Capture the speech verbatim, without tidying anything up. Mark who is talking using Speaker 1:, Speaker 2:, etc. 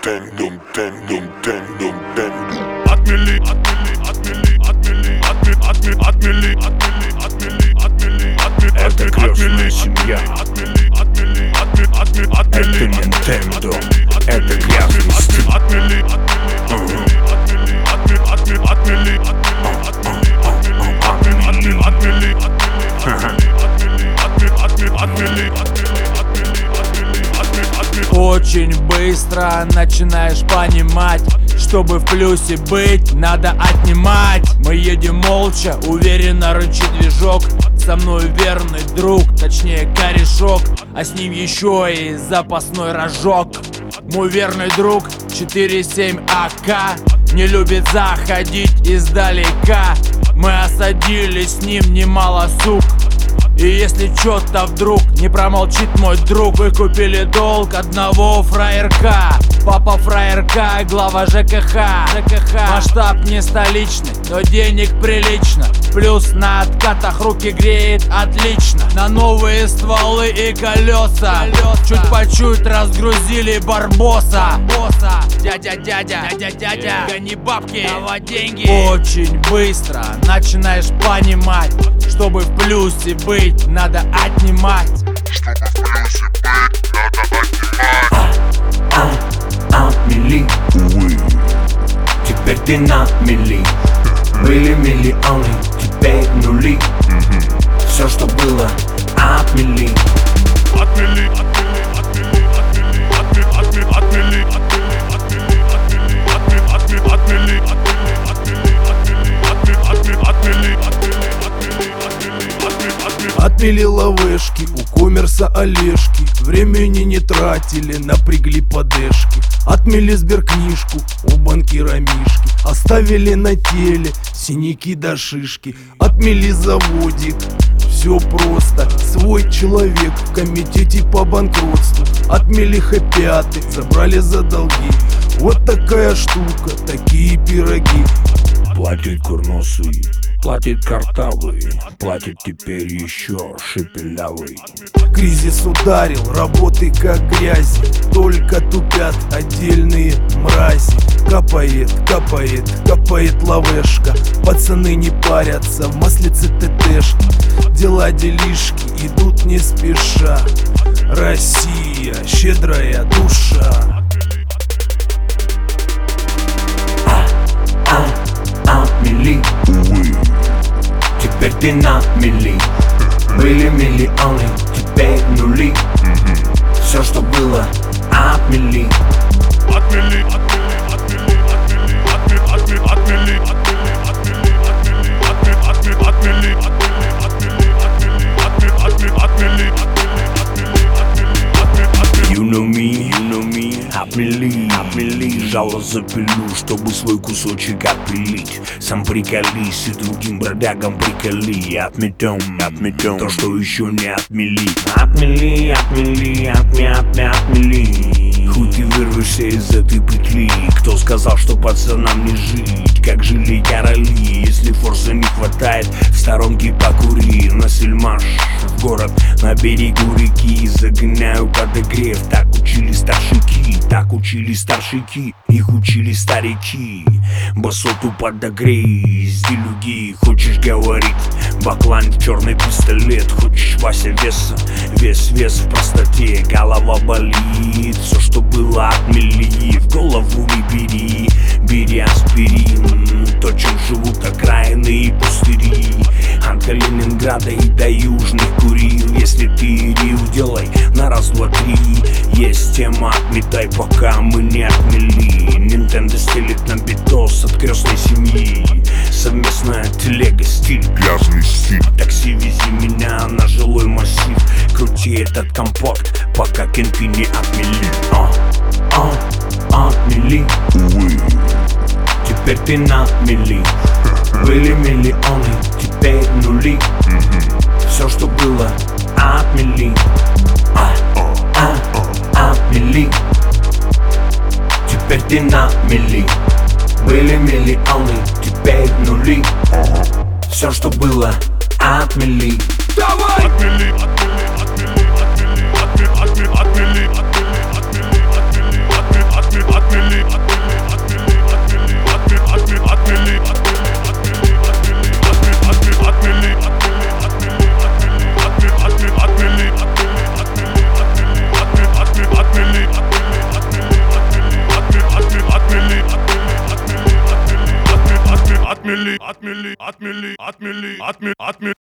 Speaker 1: Tendum, tendum, tendum, tendum.
Speaker 2: Отмели, отмели, отмели, отмели, отмели, отмели, отмели, отмели, отмели, отмели.
Speaker 3: Это крестная семья.
Speaker 2: Отмели, отмели, отмели, отмели, отмели.
Speaker 3: Это Nintendo. Это грязный стиль.
Speaker 2: Отмели, отмели, отмели, отмели, отмели, отмели, отмели, отмели, отмели, отмели, отмели.
Speaker 4: Очень быстро начинаешь понимать, чтобы в плюсе быть, надо отнимать. Мы едем молча, уверенно рычит движок. Со мной верный друг, точнее корешок, а с ним еще и запасной рожок. Мой верный друг четыре семь А К не любит заходить издалека. Мы осадили с ним немало сук. И если чё-то вдруг не промолчит мой друг, вы купили долг одного фраерка. Папа фраерка, глава ЖКХ. ЖКХ. Масштаб не столичный, но денег прилично. Плюс на откатах руки греет отлично. На новые стволы и колеса, колеса. Чуть по чуть разгрузили барбоса. Барбоса. Дядя, дядя, дядя, дядя, гони бабки, давай деньги. Очень быстро начинаешь понимать, чтобы в плюсе быть, надо отнимать.
Speaker 1: Чтобы в плюсе быть, надо отнимать.
Speaker 3: А, а, отмели, увы. Теперь ты на мели. Были миллионы, теперь нули. Все, что было, отмели.
Speaker 2: Отмели, отмели, отмели, отмели, отмели, отмели, отмели, отмели, отмели, отмели.
Speaker 5: Отмели лавешки, у коммерса Олежки. Времени не тратили, напрягли подешки. Отмели сберкнижку, у банкира Мишки. Оставили на теле синяки до шишки. Отмели заводик, все просто. Свой человек в комитете по банкротству. Отмели хэппи-аты, забрали за долги. Вот такая штука, такие пироги.
Speaker 3: Платит курносый, платит картавый, платит теперь еще шепелявый.
Speaker 5: Кризис ударил, работы как грязи, только тупят отдельные мрази. Капает, капает, капает лавешка. Пацаны не парятся, в маслице ТТшки. Дела делишки идут не спеша. Россия, щедрая душа.
Speaker 3: Отмели, увы. Теперь ты на мели. Были миллионы, теперь нули. Все, что было, отмели.
Speaker 2: Отмели, отмели, отмели, отмели, отмели, отмели, отмели, отмели, отмели, отмели, отмели.
Speaker 3: You know me, you know me. Отмели, отмели. Жало запилю, чтобы свой кусочек отпилить. Сам приколись и другим бродягам приколи. Отметем, отметем то, что еще не отмели. Отмели, отмели, отме, отме, отмели. Хоть ты вырвешься из этой петли. Кто сказал, что пацанам не жить? Как жили короли? Если форса не хватает, в сторонке покури. На сельмаш, в город, на берегу реки. Загоняю подогрев, так учили старшики. Так учили старшики, их учили старики. Басоту подогрей, делюги. Хочешь говорить, баклан в черный пистолет. Хочешь Вася веса, вес, вес в простоте. Голова болит, все, что было, отмели. В голову не бери, бери аспирин. То, чем живут окраины и пустыри. От Калининграда и до Южных Курил. Если ты рил, делай на раз, два, три. Есть тема, отметай, пока мы не отмели. Nintendo стелит на битос от крестной семьи. Совместная телега, стиль,
Speaker 1: Грязный стиль.
Speaker 3: такси, вези меня на жилой массив. Крути этот компот, пока кенты не отмели. А, а, отмели,
Speaker 1: Увы.
Speaker 3: теперь ты на мели. Были миллионы, теперь нули. Все, что было, отмели. А, а, отмели. Теперь ты на мели. Были миллионы, теперь нули. Все, что было, отмели. Давай!
Speaker 2: Отмели, отмели, отмели, отмели, отмели, отмели, отмели, отмели, отмели, отмели, отмели. отмели, отмели, отмели, отмели, отмели, отмели.